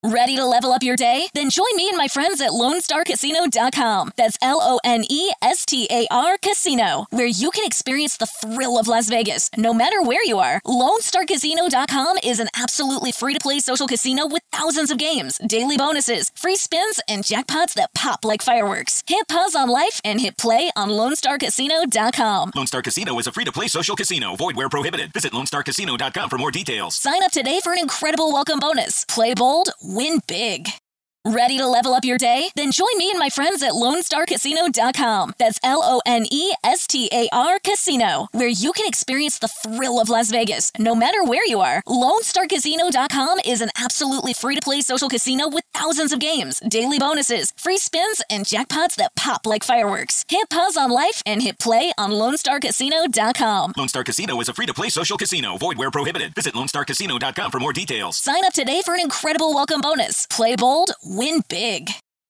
Ready to level up your day? Then join me and my friends at LoneStarCasino.com. That's LONESTAR Casino, where you can experience the thrill of Las Vegas, no matter where you are. LoneStarCasino.com is an absolutely free-to-play social casino with thousands of games, daily bonuses, free spins, and jackpots that pop like fireworks. Hit pause on life and hit play on LoneStarCasino.com. Lone Star Casino is a free-to-play social casino. Void where prohibited. Visit LoneStarCasino.com for more details. Sign up today for an incredible welcome bonus. Play bold, win big. Ready to level up your day? Then join me and my friends at LoneStarCasino.com. That's LONESTAR Casino, where you can experience the thrill of Las Vegas, no matter where you are. LoneStarCasino.com is an absolutely free-to-play social casino with thousands of games, daily bonuses, free spins, and jackpots that pop like fireworks. Hit pause on life and hit play on LoneStarCasino.com. Lone Star Casino is a free-to-play social casino. Void where prohibited. Visit LoneStarCasino.com for more details. Sign up today for an incredible welcome bonus. Play bold, win big.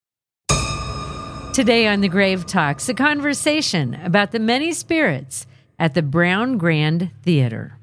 Today on The Grave Talks, a conversation about the many spirits at the Brown Grand Theater.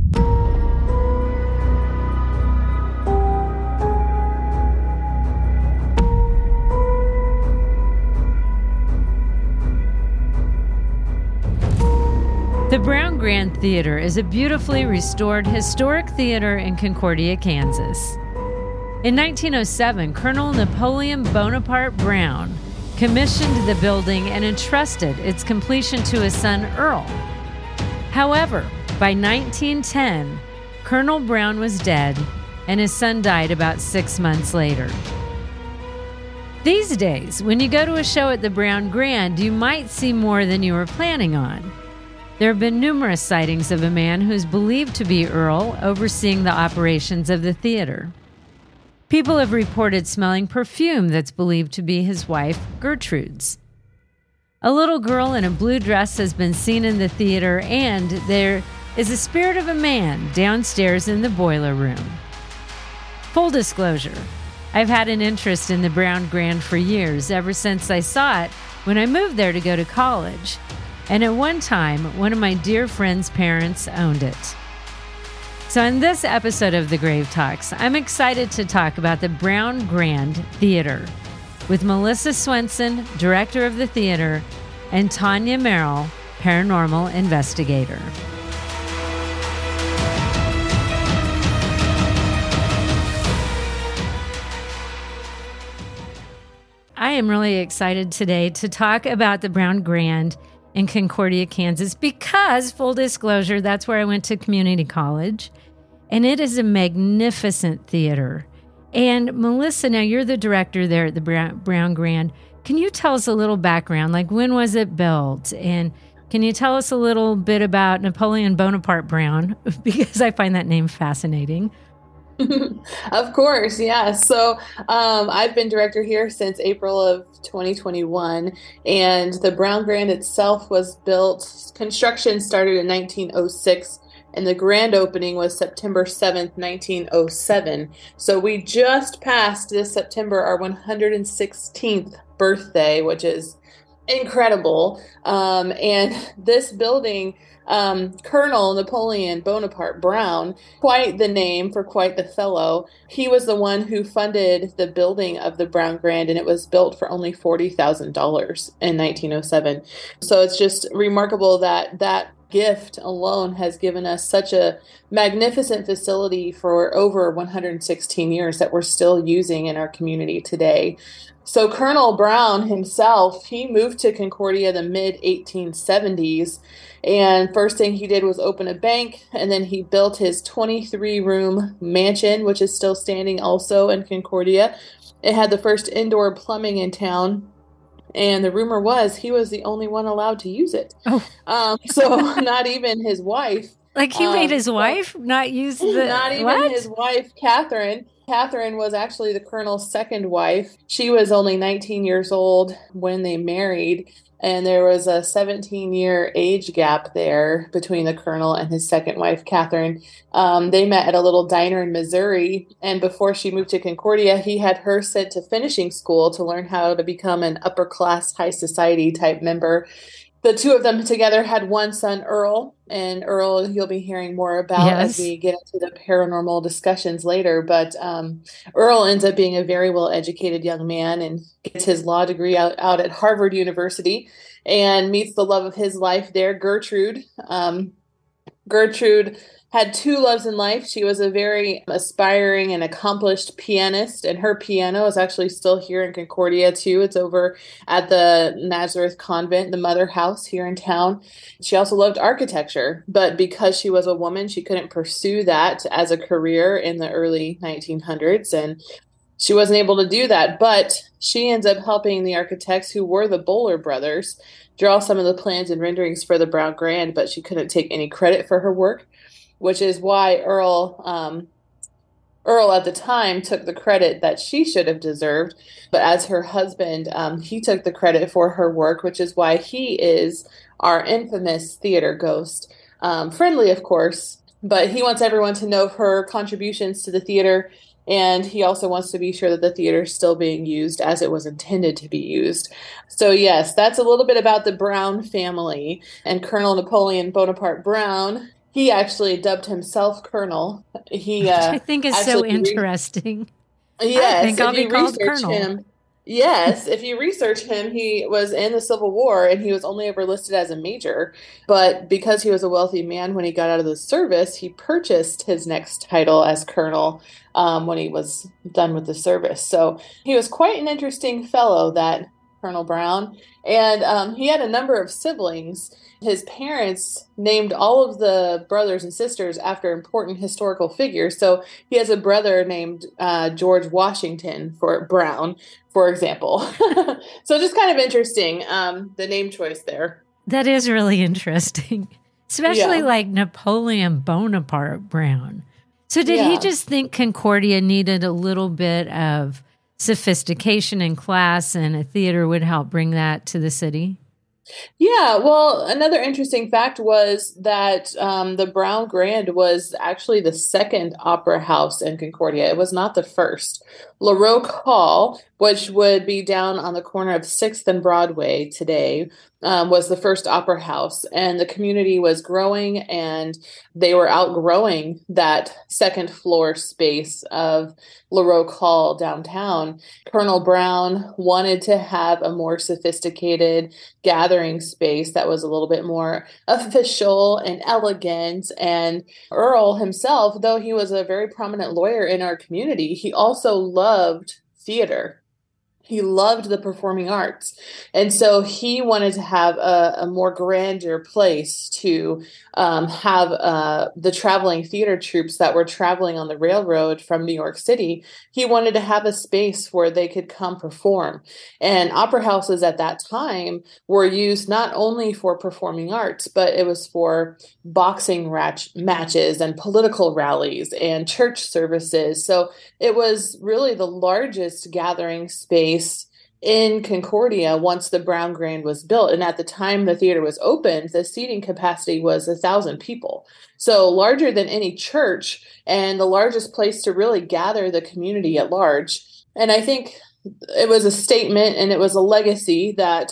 The Brown Grand Theater is a beautifully restored historic theater in Concordia, Kansas. In 1907, Colonel Napoleon Bonaparte Brown commissioned the building and entrusted its completion to his son, Earl. However, by 1910, Colonel Brown was dead and his son died about 6 months later. These days, when you go to a show at the Brown Grand, you might see more than you were planning on. There have been numerous sightings of a man who's believed to be Earl overseeing the operations of the theater. People have reported smelling perfume that's believed to be his wife, Gertrude's. A little girl in a blue dress has been seen in the theater, and there is a spirit of a man downstairs in the boiler room. Full disclosure, I've had an interest in the Brown Grand for years, ever since I saw it when I moved there to go to college. And at one time, one of my dear friend's parents owned it. So in this episode of The Grave Talks, I'm excited to talk about the Brown Grand Theater with Melissa Swenson, director of the theater, and Tanya Merrill, paranormal investigator. I am really excited today to talk about the Brown Grand in Concordia, Kansas, because, full disclosure, that's where I went to community college, and it is a magnificent theater. And Melissa, now you're the director there at the Brown Grand. Can you tell us a little background? Like, when was it built? And can you tell us a little bit about Napoleon Bonaparte Brown? Because I find that name fascinating. Of course, yeah. So I've been director here since April of 2021, and the Brown Grand itself was built, construction started in 1906, and the grand opening was September 7th, 1907. So we just passed this September our 116th birthday, which is incredible. And this building, Colonel Napoleon Bonaparte Brown, quite the name for quite the fellow. He was the one who funded the building of the Brown Grand, and it was built for only $40,000 in 1907. So it's just remarkable that that gift alone has given us such a magnificent facility for over 116 years that we're still using in our community today. So Colonel Brown himself, he moved to Concordia the mid-1870s, and first thing he did was open a bank, and then he built his 23-room mansion, which is still standing also in Concordia. It had the first indoor plumbing in town, and the rumor was he was the only one allowed to use it. Oh. So not even his wife. Like he made his wife not use the... Not even his wife, Catherine. Catherine was actually the colonel's second wife. She was only 19 years old when they married, and there was a 17-year age gap there between the colonel and his second wife, Catherine. They met at a little diner in Missouri, and before she moved to Concordia, he had her sent to finishing school to learn how to become an upper-class, high society type member. the two of them together had one son, Earl, and Earl you'll be hearing more about as we get into the paranormal discussions later. But Earl ends up being a very well-educated young man and gets his law degree out at Harvard University and meets the love of his life there, Gertrude. Gertrude had two loves in life. She was a very aspiring and accomplished pianist, and her piano is actually still here in Concordia too. It's over at the Nazareth Convent, the Mother House here in town. She also loved architecture, but because she was a woman, she couldn't pursue that as a career in the early 1900s, and she wasn't able to do that. But she ends up helping the architects, who were the Bowler brothers, draw some of the plans and renderings for the Brown Grand, but she couldn't take any credit for her work, which is why Earl at the time took the credit that she should have deserved. But as her husband, he took the credit for her work, which is why he is our infamous theater ghost. Friendly, of course, but he wants everyone to know of her contributions to the theater. And he also wants to be sure that the theater is still being used as it was intended to be used. So yes, that's a little bit about the Brown family. And Colonel Napoleon Bonaparte Brown, he actually dubbed himself Colonel. Which I think is so interesting. Yes, I think I'll be called Colonel. Yes, if you research him, he was in the Civil War and he was only ever listed as a major. But because he was a wealthy man when he got out of the service, he purchased his next title as colonel when he was done with the service. So he was quite an interesting fellow, that Colonel Brown. And he had a number of siblings. His parents named all of the brothers and sisters after important historical figures. So he has a brother named George Washington Brown, for example. So just kind of interesting, the name choice there. That is really interesting, especially like Napoleon Bonaparte Brown. So did he just think Concordia needed a little bit of sophistication and class, and a theater would help bring that to the city? Yeah, well, another interesting fact was that the Brown Grand was actually the second opera house in Concordia. It was not the first. LaRoque Hall, which would be down on the corner of 6th and Broadway today, was the first opera house. And the community was growing, and they were outgrowing that second floor space of LaRoque Hall downtown. Colonel Brown wanted to have a more sophisticated gathering space that was a little bit more official and elegant. And Earl himself, though he was a very prominent lawyer in our community, he also loved theater. He loved the performing arts. And so he wanted to have a more grandeur place to have the traveling theater troupes that were traveling on the railroad from New York City. He wanted to have a space where they could come perform. And opera houses at that time were used not only for performing arts, but it was for boxing matches and political rallies and church services. So it was really the largest gathering space in Concordia once the Brown Grand was built. And at the time the theater was opened, the seating capacity was 1,000 people. So larger than any church, and the largest place to really gather the community at large. And I think it was a statement and it was a legacy that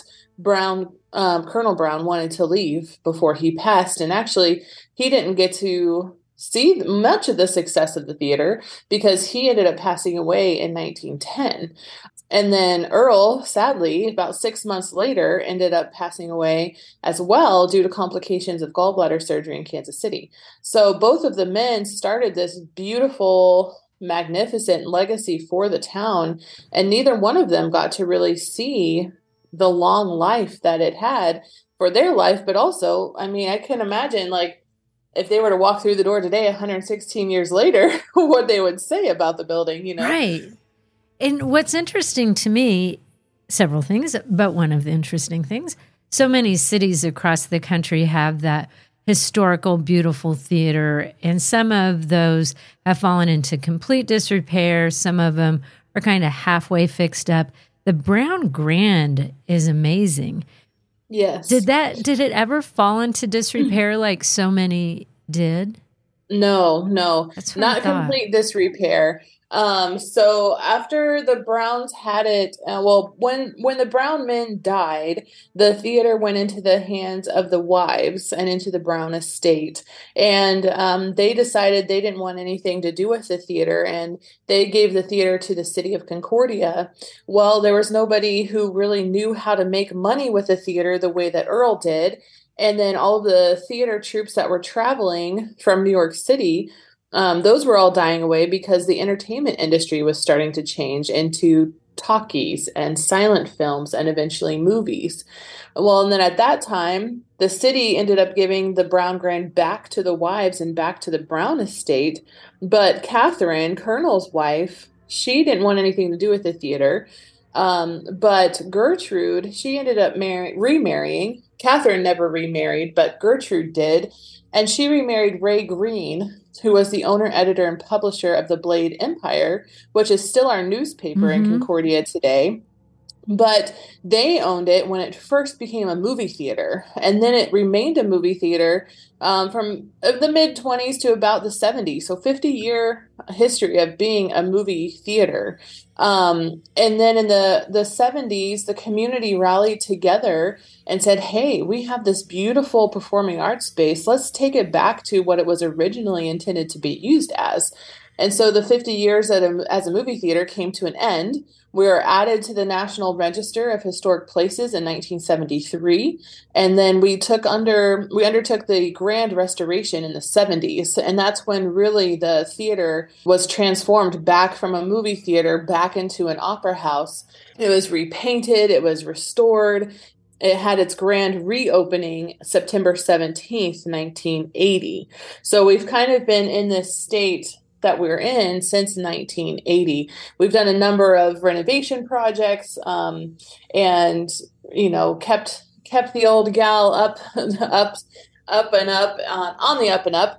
Colonel Brown wanted to leave before he passed. And actually, he didn't get to see much of the success of the theater because he ended up passing away in 1910. And then Earl, sadly, about 6 months later, ended up passing away as well due to complications of gallbladder surgery in Kansas City. So both of the men started this beautiful, magnificent legacy for the town, and neither one of them got to really see the long life that it had for their life. But also, I mean, I can imagine, like, if they were to walk through the door today, 116 years later, what they would say about the building, you know? Right. And what's interesting to me, several things, but one of the interesting things, so many cities across the country have that historical, beautiful theater, and some of those have fallen into complete disrepair. Some of them are kind of halfway fixed up. The Brown Grand is amazing. Yes. Did it ever fall into disrepair like so many did? No, That's what not complete disrepair. So after the Browns had it, when the Brown men died, the theater went into the hands of the wives and into the Brown estate. And they decided they didn't want anything to do with the theater, and they gave the theater to the city of Concordia. Well, there was nobody who really knew how to make money with the theater the way that Earl did. And then all the theater troops that were traveling from New York City, those were all dying away because the entertainment industry was starting to change into talkies and silent films and eventually movies. Well, and then at that time, the city ended up giving the Brown Grand back to the wives and back to the Brown estate. But Catherine, Colonel's wife, she didn't want anything to do with the theater. But Gertrude, she ended up remarrying. Catherine never remarried, but Gertrude did. And she remarried Ray Green, who was the owner, editor, and publisher of the Blade Empire, which is still our newspaper in Concordia today. But they owned it when it first became a movie theater, and then it remained a movie theater from the mid-20s to about the 70s, so 50-year history of being a movie theater. And then in the 70s, the community rallied together and said, hey, we have this beautiful performing arts space. Let's take it back to what it was originally intended to be used as. And so the 50 years as a movie theater came to an end. We were added to the National Register of Historic Places in 1973, and then we undertook the grand restoration in the 70s, and that's when really the theater was transformed back from a movie theater back into an opera house. It was repainted, it was restored. It had its grand reopening September 17th, 1980. So we've kind of been in this state that we're in since 1980. We've done a number of renovation projects, and kept the old gal up and up, on the up and up,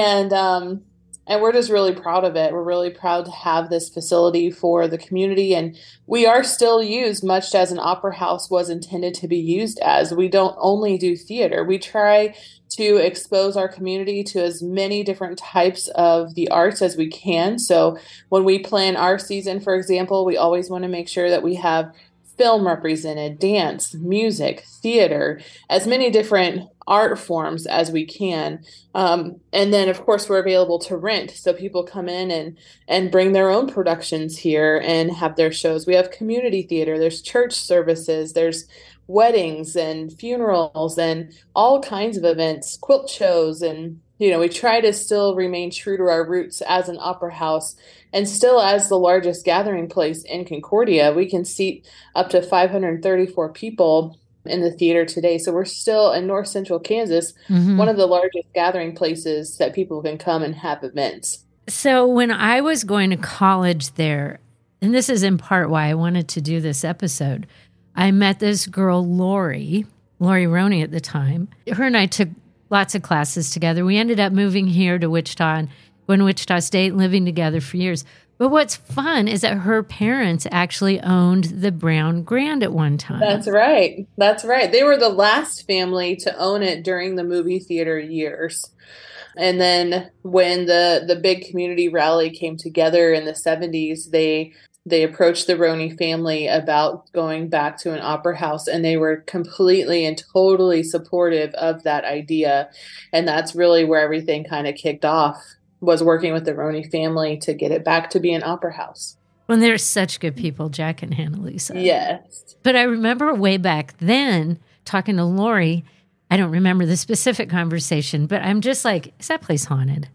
and we're just really proud of it. We're really proud to have this facility for the community, and we are still used much as an opera house was intended to be used as. We don't only do theater. We try to expose our community to as many different types of the arts as we can. So when we plan our season, for example, we always want to make sure that we have film represented, dance, music, theater, as many different art forms as we can. And then, of course, we're available to rent. So people come in and bring their own productions here and have their shows. We have community theater, there's church services, there's weddings and funerals and all kinds of events, quilt shows. And, we try to still remain true to our roots as an opera house, and still as the largest gathering place in Concordia. We can seat up to 534 people in the theater today. So we're still in North Central Kansas, one of the largest gathering places that people can come and have events. So when I was going to college there, and this is in part why I wanted to do this episode, I met this girl, Lori Roney at the time. Her and I took lots of classes together. We ended up moving here to Wichita and going to Wichita State, living together for years. But what's fun is that her parents actually owned the Brown Grand at one time. That's right. They were the last family to own it during the movie theater years. And then when the big community rally came together in the 70s, they approached the Roney family about going back to an opera house, and they were completely and totally supportive of that idea. And that's really where everything kind of kicked off, was working with the Roney family to get it back to be an opera house. Well, they're such good people, Jack and Hannah-Lisa. Yes. But I remember way back then talking to Lori. I don't remember the specific conversation, but I'm just like, is that place haunted?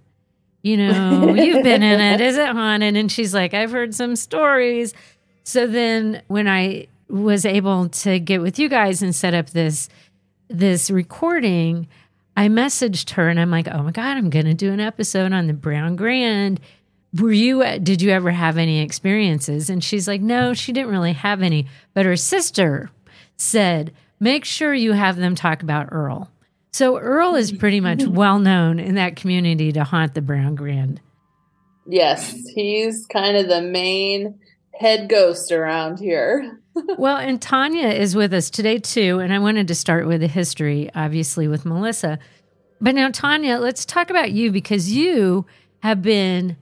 You've been in it. Is it haunted? And she's like, I've heard some stories. So then when I was able to get with you guys and set up this recording, I messaged her and I'm like, oh my God, I'm going to do an episode on the Brown Grand. Did you ever have any experiences? And she's like, no, she didn't really have any. But her sister said, make sure you have them talk about Earl. So Earl is pretty much well known in that community to haunt the Brown Grand. Yes, he's kind of the main head ghost around here. Well, and Tanya is with us today too, and I wanted to start with the history, obviously, with Melissa. But now, Tanya, let's talk about you, because you have been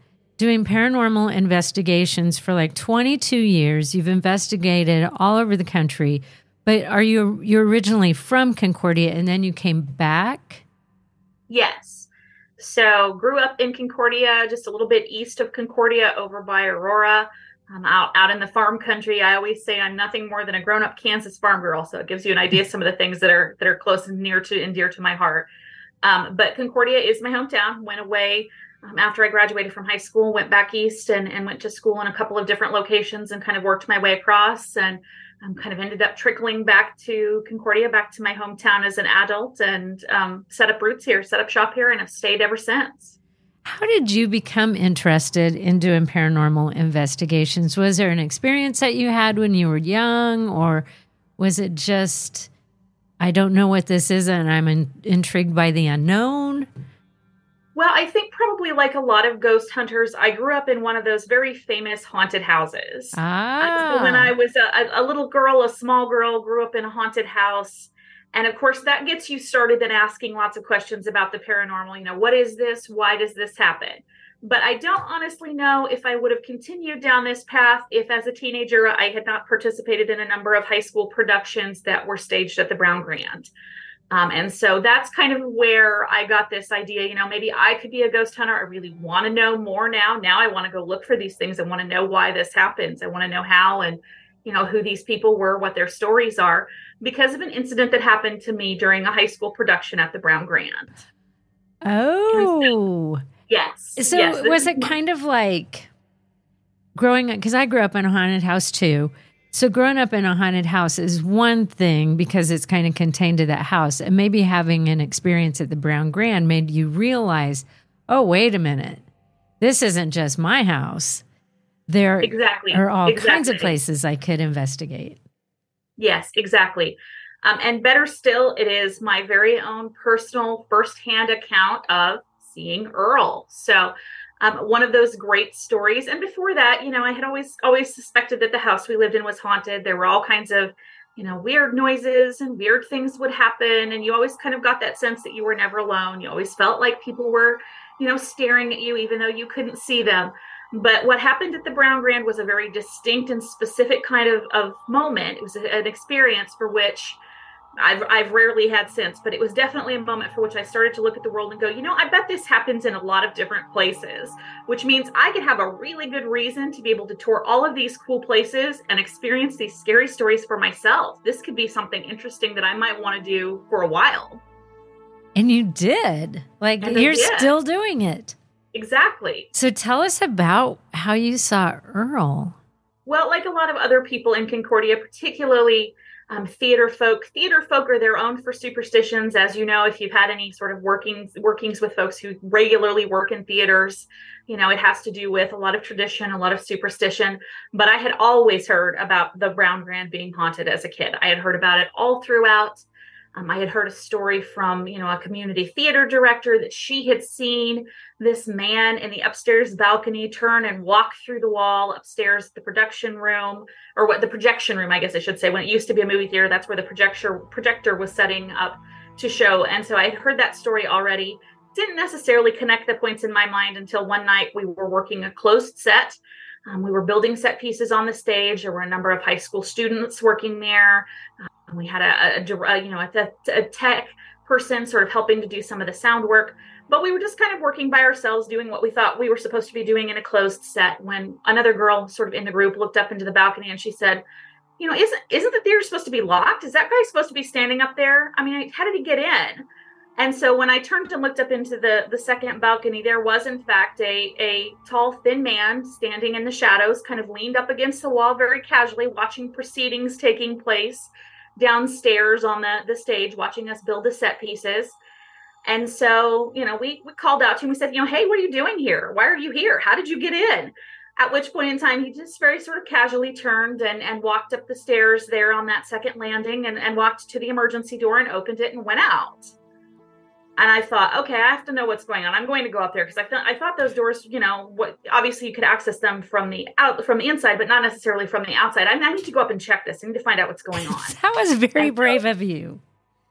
doing paranormal investigations for like 22 years. You've investigated all over the country, but you're originally from Concordia and then you came back? Yes. So grew up in Concordia, just a little bit east of Concordia over by Aurora. I'm out in the farm country. I always say I'm nothing more than a grown-up Kansas farm girl. So it gives you an idea of some of the things that are close and near to and dear to my heart. But Concordia is my hometown. Went away after I graduated from high school, went back east and went to school in a couple of different locations and kind of worked my way across and kind of ended up trickling back to Concordia, back to my hometown as an adult and set up roots here, set up shop here, and have stayed ever since. How did you become interested in doing paranormal investigations? Was there an experience that you had when you were young, or was it just, I don't know what this is and I'm intrigued by the unknown? Well, I think probably like a lot of ghost hunters, I grew up in one of those very famous haunted houses. So when I was a little girl, a small girl, grew up in a haunted house. And of course, that gets you started then asking lots of questions about the paranormal. You know, what is this? Why does this happen? But I don't honestly know if I would have continued down this path if as a teenager, I had not participated in a number of high school productions that were staged at the Brown Grand. And so that's kind of where I got this idea, you know, maybe I could be a ghost hunter. I really want to know more now. Now I want to go look for these things. I want to know why this happens. I want to know how and, you know, who these people were, what their stories are, because of an incident that happened to me during a high school production at the Brown Grand. Oh. Yes. So yes, was it kind of like growing up, because I grew up in a haunted house too. So growing up in a haunted house is one thing because it's kind of contained to that house. And maybe having an experience at the Brown Grand made you realize, oh, wait a minute, this isn't just my house. There are all kinds of places I could investigate. Yes, exactly. And better still, it is my very own personal firsthand account of seeing Earl. So one of those great stories. And before that, you know, I had always suspected that the house we lived in was haunted. There were all kinds of, you know, weird noises and weird things would happen. And you always kind of got that sense that you were never alone. You always felt like people were, you know, staring at you, even though you couldn't see them. But what happened at the Brown Grand was a very distinct and specific kind of moment. It was an experience for which I've rarely had since, but it was definitely a moment for which I started to look at the world and go, you know, I bet this happens in a lot of different places, which means I could have a really good reason to be able to tour all of these cool places and experience these scary stories for myself. This could be something interesting that I might want to do for a while. And you did. Like, you're still doing it. Exactly. So tell us about how you saw Earl. Well, like a lot of other people in Concordia, particularly theater folk are their own for superstitions. As you know, if you've had any sort of workings with folks who regularly work in theaters, you know, it has to do with a lot of tradition, a lot of superstition. But I had always heard about the Brown Grand being haunted as a kid. I had heard about it all throughout. I had heard a story from, you know, a community theater director that she had seen this man in the upstairs balcony turn and walk through the wall upstairs at the production room, or what the projection room, I guess I should say. When it used to be a movie theater, that's where the projector was setting up to show. And so I had heard that story already. Didn't necessarily connect the points in my mind until one night we were working a closed set. We were building set pieces on the stage. There were a number of high school students working there. We had a tech person sort of helping to do some of the sound work, but we were just kind of working by ourselves, doing what we thought we were supposed to be doing in a closed set, when another girl sort of in the group looked up into the balcony and she said, you know, isn't the theater supposed to be locked? Is that guy supposed to be standing up there? I mean, how did he get in? And so when I turned and looked up into the second balcony, there was in fact a tall, thin man standing in the shadows, kind of leaned up against the wall very casually, watching proceedings taking place downstairs on the stage, watching us build the set pieces. And so, you know, we called out to him. We said, you know, hey, what are you doing here? Why are you here? How did you get in? At which point in time, he just very sort of casually turned and walked up the stairs there on that second landing and walked to the emergency door and opened it and went out. And I thought, okay, I have to know what's going on. I'm going to go up there because I thought those doors, you know, obviously you could access them from the inside, but not necessarily from the outside. I need to go up and check this. I need to find out what's going on. That was very brave of you.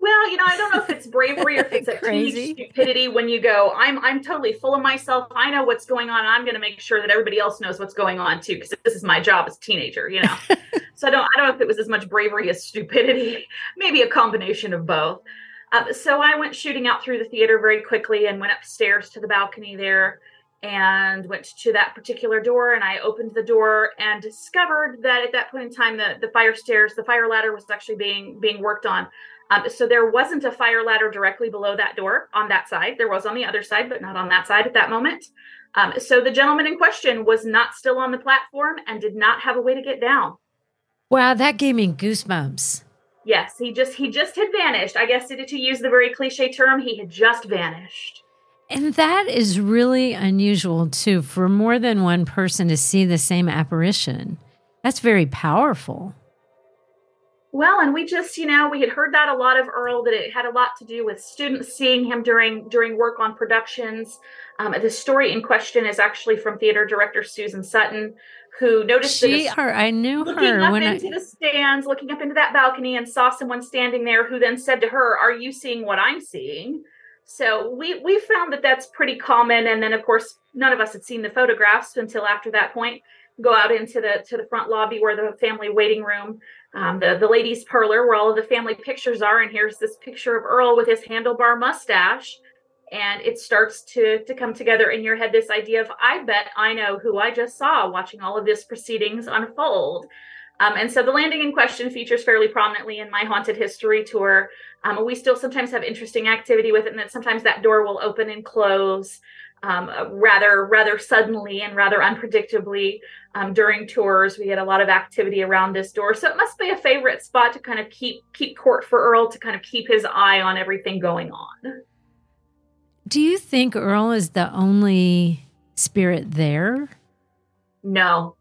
Well, I don't know if it's bravery or if it's a teenage stupidity when you go, I'm totally full of myself. I know what's going on. I'm going to make sure that everybody else knows what's going on too, because this is my job as a teenager, So I don't know if it was as much bravery as stupidity, maybe a combination of both. So I went shooting out through the theater very quickly and went upstairs to the balcony there and went to that particular door, and I opened the door and discovered that at that point in time, the fire ladder was actually being worked on. So there wasn't a fire ladder directly below that door on that side. There was on the other side, but not on that side at that moment. So the gentleman in question was not still on the platform and did not have a way to get down. Wow, that gave me goosebumps. Yes, he just had vanished. I guess to use the very cliche term, he had just vanished. And that is really unusual, too, for more than one person to see the same apparition. That's very powerful. Well, and we just, we had heard that a lot of Earl, that it had a lot to do with students seeing him during work on productions. The story in question is actually from theater director Susan Sutton, who noticed I knew looking her up into the stands, looking up into that balcony, and saw someone standing there who then said to her, "Are you seeing what I'm seeing?" So we found that that's pretty common. And then, of course, none of us had seen the photographs until after that point. Go out into the front lobby where the family waiting room, the ladies' parlor where all of the family pictures are. And here's this picture of Earl with his handlebar mustache. And it starts to come together in your head, this idea of, I bet I know who I just saw watching all of this proceedings unfold. And so the landing in question features fairly prominently in my Haunted History tour. We still sometimes have interesting activity with it, and that sometimes that door will open and close rather suddenly and rather unpredictably during tours. We get a lot of activity around this door. So it must be a favorite spot to kind of keep court for Earl, to kind of keep his eye on everything going on. Do you think Earl is the only spirit there? No.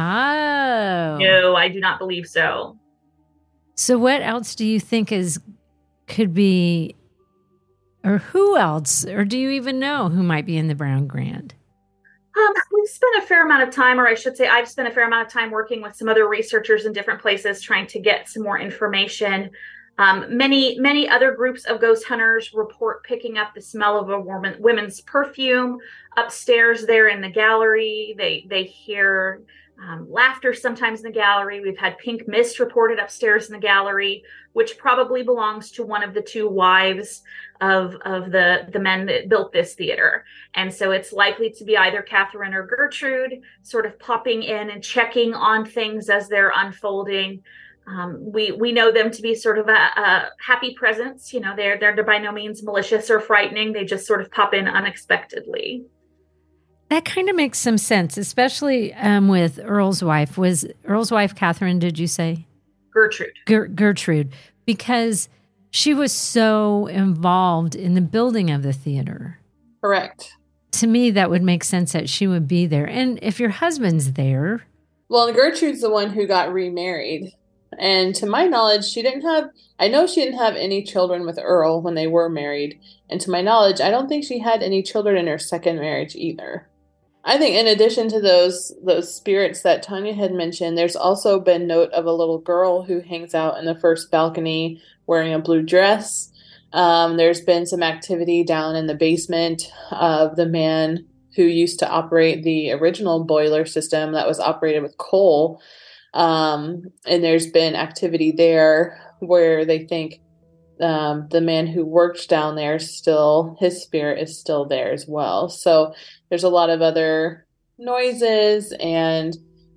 Oh. No, I do not believe so. So what else do you think could be, or who else, or do you even know who might be in the Brown Grand? We've spent a fair amount of time, or I should say I've spent a fair amount of time working with some other researchers in different places trying to get some more information. Many other groups of ghost hunters report picking up the smell of a woman's perfume upstairs there in the gallery. They hear laughter sometimes in the gallery. We've had pink mist reported upstairs in the gallery, which probably belongs to one of the two wives of the men that built this theater. And so it's likely to be either Catherine or Gertrude sort of popping in and checking on things as they're unfolding. We know them to be sort of a happy presence. They're by no means malicious or frightening. They just sort of pop in unexpectedly. That kind of makes some sense, especially with Earl's wife. Was Earl's wife Catherine, did you say? Gertrude. Gertrude, because she was so involved in the building of the theater. Correct. To me, that would make sense that she would be there. And if your husband's there... Well, Gertrude's the one who got remarried. And to my knowledge, she didn't have any children with Earl when they were married. And to my knowledge, I don't think she had any children in her second marriage either. I think in addition to those spirits that Tanya had mentioned, there's also been note of a little girl who hangs out in the first balcony wearing a blue dress. There's been some activity down in the basement of the man who used to operate the original boiler system that was operated with coal. And there's been activity there where they think the man who worked down there his spirit is still there as well. So there's a lot of other noises and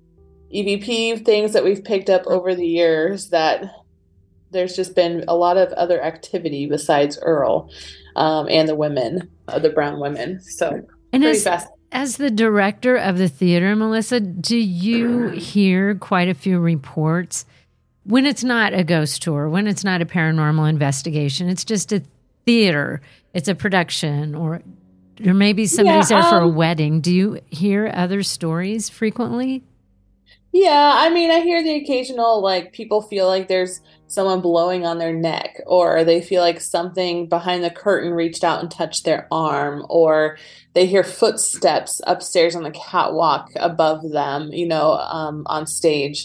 EVP things that we've picked up over the years that there's just been a lot of other activity besides Earl and the women, the Brown women. So and pretty fast. As the director of the theater, Melissa, do you hear quite a few reports when it's not a ghost tour, when it's not a paranormal investigation, it's just a theater, it's a production, or maybe somebody's there for a wedding. Do you hear other stories frequently? Yeah, I mean, I hear the occasional, people feel like there's someone blowing on their neck, or they feel like something behind the curtain reached out and touched their arm, or they hear footsteps upstairs on the catwalk above them, on stage.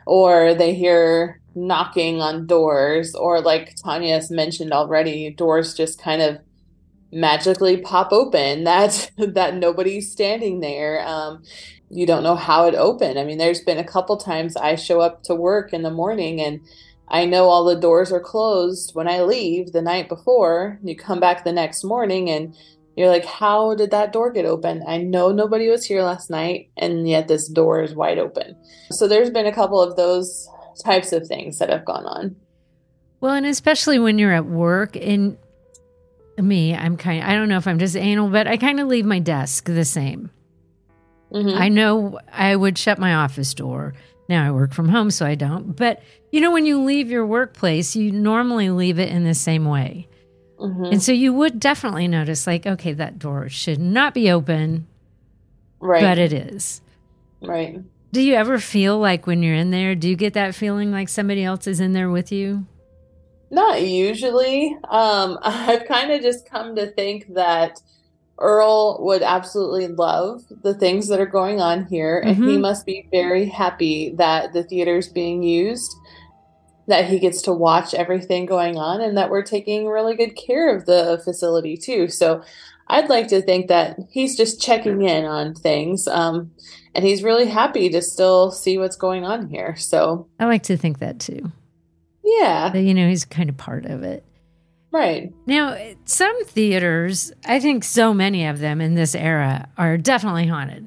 or they hear knocking on doors, or like Tanya has mentioned already, doors just kind of magically pop open that nobody's standing there. You don't know how it opened. I mean, there's been a couple times I show up to work in the morning and I know all the doors are closed when I leave the night before. You come back the next morning and you're like, how did that door get open? I know nobody was here last night, and yet this door is wide open. So there's been a couple of those types of things that have gone on. Well, and especially when you're at work, and me, I don't know if I'm just anal, but I kind of leave my desk the same. Mm-hmm. I know I would shut my office door. Now I work from home, so I don't. But, when you leave your workplace, you normally leave it in the same way. Mm-hmm. And so you would definitely notice, like, okay, that door should not be open, right? But it is. Right. Do you ever feel like when you're in there, do you get that feeling like somebody else is in there with you? Not usually. I've kind of just come to think that Earl would absolutely love the things that are going on here, and he must be very happy that the theater's being used, that he gets to watch everything going on, and that we're taking really good care of the facility too. So I'd like to think that he's just checking in on things, and he's really happy to still see what's going on here. So I like to think that too. Yeah. But, he's kind of part of it. Right. Now, some theaters, I think so many of them in this era are definitely haunted.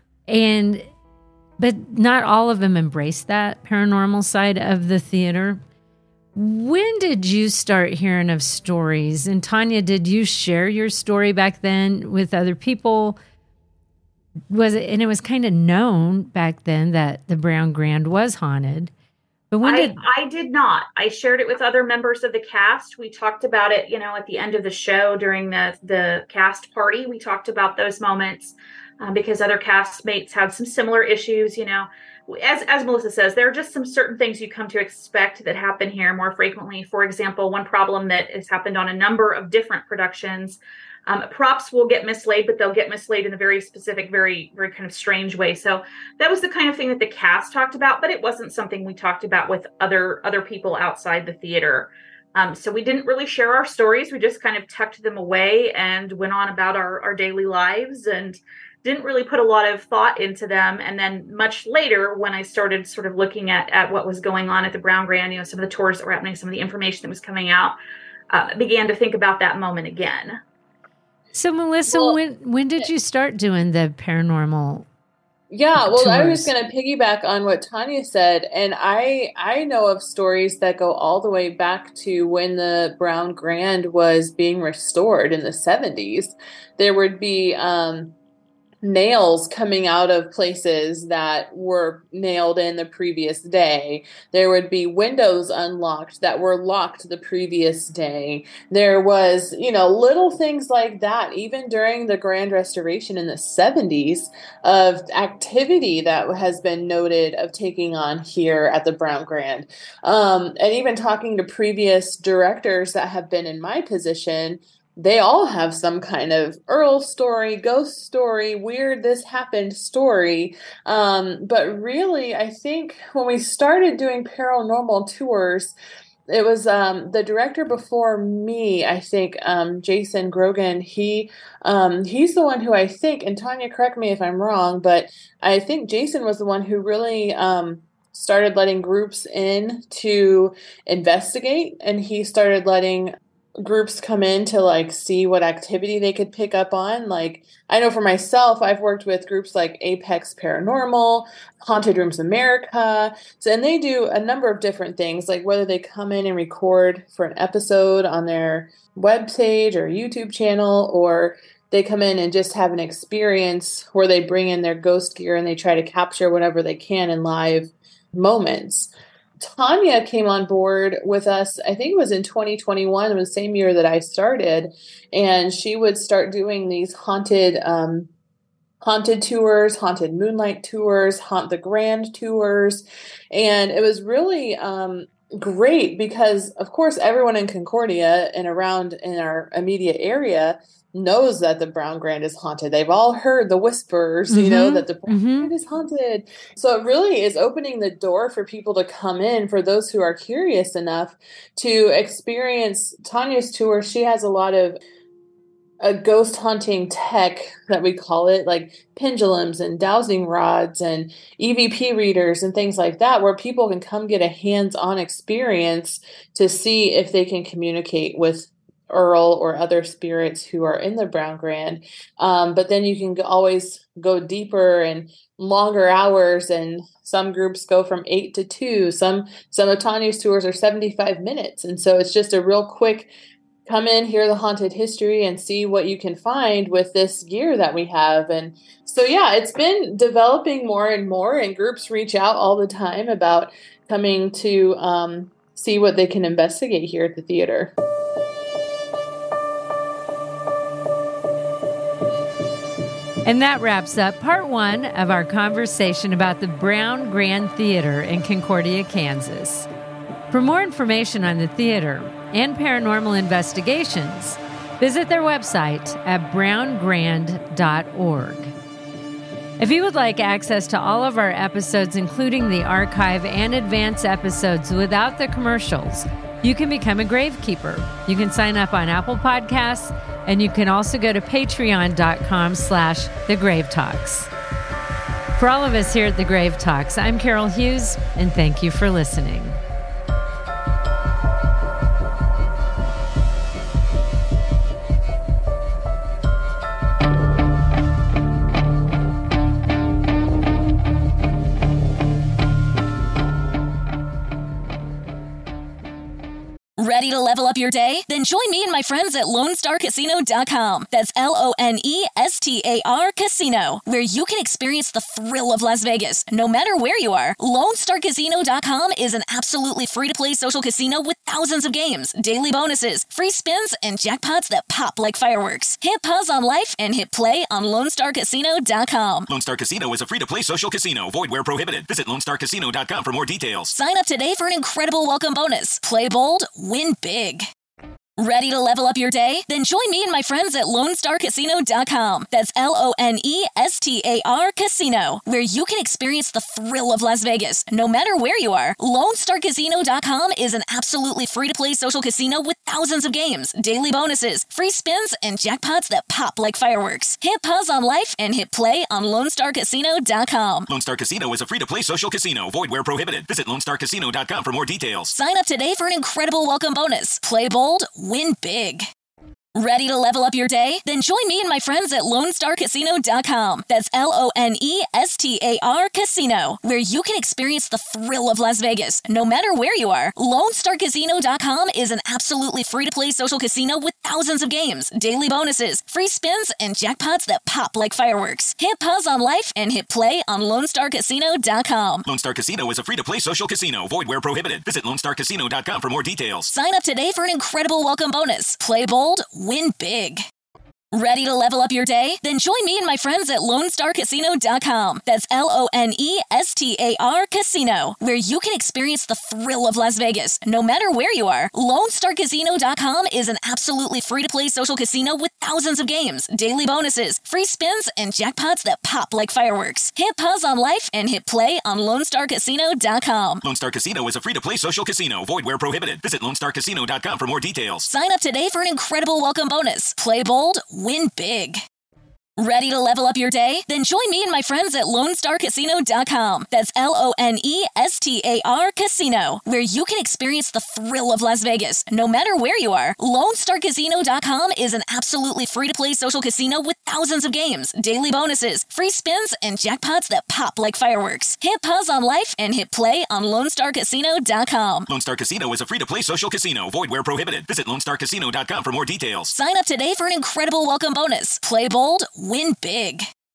But not all of them embrace that paranormal side of the theater. When did you start hearing of stories? And Tanya, did you share your story back then with other people? It was kind of known back then that the Brown Grand was haunted. But I did not. I shared it with other members of the cast. We talked about it, at the end of the show during the cast party. We talked about those moments because other castmates had some similar issues. As Melissa says, there are just some certain things you come to expect that happen here more frequently. For example, one problem that has happened on a number of different productions. Props will get mislaid, but they'll get mislaid in a very specific, very, very kind of strange way. So that was the kind of thing that the cast talked about, but it wasn't something we talked about with other people outside the theater. So we didn't really share our stories. We just kind of tucked them away and went on about our daily lives and didn't really put a lot of thought into them. And then much later, when I started sort of looking at what was going on at the Brown Grand, some of the tours that were happening, some of the information that was coming out, began to think about that moment again. So, Melissa, when did you start doing the paranormal? Yeah, well, tours? I was going to piggyback on what Tanya said, and I know of stories that go all the way back to when the Brown Grand was being restored in the 70s. There would be nails coming out of places that were nailed in the previous day. There would be windows unlocked that were locked the previous day. There was, little things like that, even during the Grand Restoration in the 70s, of activity that has been noted of taking on here at the Brown Grand. And even talking to previous directors that have been in my position, they all have some kind of Earl story, ghost story, weird this happened story. But really, I think when we started doing paranormal tours, it was the director before me, I think, Jason Grogan. He's the one who I think, and Tanya, correct me if I'm wrong, but I think Jason was the one who really started letting groups in to investigate, and he started letting groups come in to see what activity they could pick up on. Like, I know for myself, I've worked with groups like Apex Paranormal, Haunted Rooms America. And they do a number of different things, like whether they come in and record for an episode on their webpage or YouTube channel, or they come in and just have an experience where they bring in their ghost gear and they try to capture whatever they can in live moments. Tanya came on board with us, I think it was in 2021, it was the same year that I started, and she would start doing these haunted tours, haunted moonlight tours, haunt the grand tours, and it was really Great, because of course everyone in Concordia and around in our immediate area knows that the Brown Grand is haunted. They've all heard the whispers, that the Brown Grand is haunted. So it really is opening the door for people to come in, for those who are curious enough to experience Tanya's tour. She has a lot of a ghost hunting tech that we call it, like pendulums and dowsing rods and EVP readers and things like that, where people can come get a hands-on experience to see if they can communicate with Earl or other spirits who are in the Brown Grand. But then you can always go deeper and longer hours, and some groups go from 8 to 2. Some of Tanya's tours are 75 minutes. And so it's just a real quick come in, hear the haunted history, and see what you can find with this gear that we have. And so, yeah, it's been developing more and more, and groups reach out all the time about coming to see what they can investigate here at the theater. And that wraps up part 1 of our conversation about the Brown Grand Theater in Concordia, Kansas. For more information on the theater and paranormal investigations, visit their website at browngrand.org. If you would like access to all of our episodes, including the archive and advance episodes without the commercials, you can become a gravekeeper. You can sign up on Apple Podcasts, and you can also go to patreon.com/thegravetalks. For all of us here at The Grave Talks, I'm Carol Hughes, and thank you for listening. Ready to level up your day? Then join me and my friends at LoneStarCasino.com. That's LONESTAR Casino, where you can experience the thrill of Las Vegas, no matter where you are. LoneStarCasino.com is an absolutely free-to-play social casino with thousands of games, daily bonuses, free spins, and jackpots that pop like fireworks. Hit pause on life and hit play on LoneStarCasino.com. Lone Star Casino is a free-to-play social casino. Void where prohibited. Visit LoneStarCasino.com for more details. Sign up today for an incredible welcome bonus. Play bold, win big. Ready to level up your day? Then join me and my friends at LoneStarCasino.com. That's LONESTAR Casino, where you can experience the thrill of Las Vegas, no matter where you are. LoneStarCasino.com is an absolutely free-to-play social casino with thousands of games, daily bonuses, free spins, and jackpots that pop like fireworks. Hit pause on life and hit play on LoneStarCasino.com. Lone Star Casino is a free-to-play social casino. Void where prohibited. Visit LoneStarCasino.com for more details. Sign up today for an incredible welcome bonus. Play bold, win big. Ready to level up your day? Then join me and my friends at LoneStarCasino.com. That's LONESTAR Casino, where you can experience the thrill of Las Vegas, no matter where you are. LoneStarCasino.com is an absolutely free-to-play social casino with thousands of games, daily bonuses, free spins, and jackpots that pop like fireworks. Hit pause on life and hit play on LoneStarCasino.com. Lone Star Casino is a free-to-play social casino. Void where prohibited. Visit LoneStarCasino.com for more details. Sign up today for an incredible welcome bonus. Play bold, win big. Ready to level up your day? Then join me and my friends at LoneStarCasino.com. That's LONESTAR Casino, where you can experience the thrill of Las Vegas, no matter where you are. LoneStarCasino.com is an absolutely free-to-play social casino with thousands of games, daily bonuses, free spins, and jackpots that pop like fireworks. Hit pause on life and hit play on LoneStarCasino.com. Lone Star Casino is a free-to-play social casino. Void where prohibited. Visit LoneStarCasino.com for more details. Sign up today for an incredible welcome bonus. Play bold, win big. Ready to level up your day? Then join me and my friends at LoneStarCasino.com. That's LONESTAR Casino, where you can experience the thrill of Las Vegas, no matter where you are. LoneStarCasino.com is an absolutely free-to-play social casino with thousands of games, daily bonuses, free spins, and jackpots that pop like fireworks. Hit pause on life and hit play on LoneStarCasino.com. Lone Star Casino is a free-to-play social casino. Void where prohibited. Visit LoneStarCasino.com for more details. Sign up today for an incredible welcome bonus. Play bold, win big.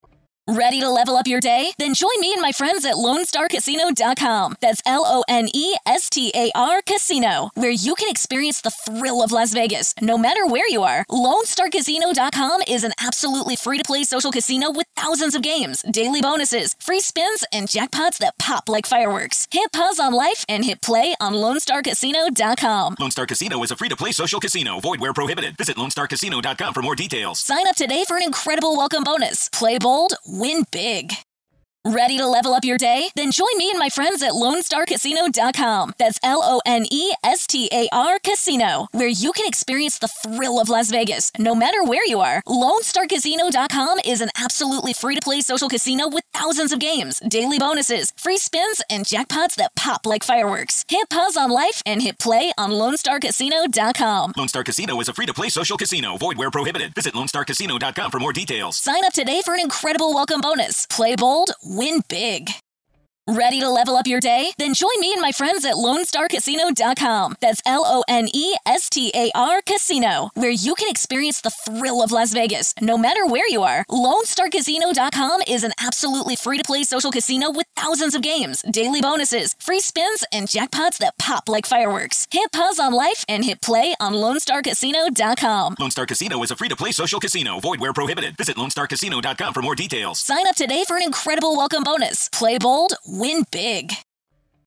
Ready to level up your day? Then join me and my friends at LoneStarCasino.com. That's LoneStar Casino, where you can experience the thrill of Las Vegas, no matter where you are. LoneStarCasino.com is an absolutely free-to-play social casino with thousands of games, daily bonuses, free spins, and jackpots that pop like fireworks. Hit pause on life and hit play on LoneStarCasino.com. Lone Star Casino is a free-to-play social casino. Void where prohibited. Visit LoneStarCasino.com for more details. Sign up today for an incredible welcome bonus. Play bold, win big. Ready to level up your day? Then join me and my friends at LoneStarCasino.com. That's LoneStar Casino, where you can experience the thrill of Las Vegas, no matter where you are. LoneStarCasino.com is an absolutely free-to-play social casino with thousands of games, daily bonuses, free spins, and jackpots that pop like fireworks. Hit pause on life and hit play on LoneStarCasino.com. Lone Star Casino is a free-to-play social casino. Void where prohibited. Visit LoneStarCasino.com for more details. Sign up today for an incredible welcome bonus. Play bold, win big. Ready to level up your day? Then join me and my friends at LoneStarCasino.com. That's LoneStar Casino, where you can experience the thrill of Las Vegas, no matter where you are. LoneStarCasino.com is an absolutely free-to-play social casino with thousands of games, daily bonuses, free spins, and jackpots that pop like fireworks. Hit pause on life and hit play on LoneStarCasino.com. Lone Star Casino is a free-to-play social casino. Void where prohibited. Visit LoneStarCasino.com for more details. Sign up today for an incredible welcome bonus. Play bold, win big.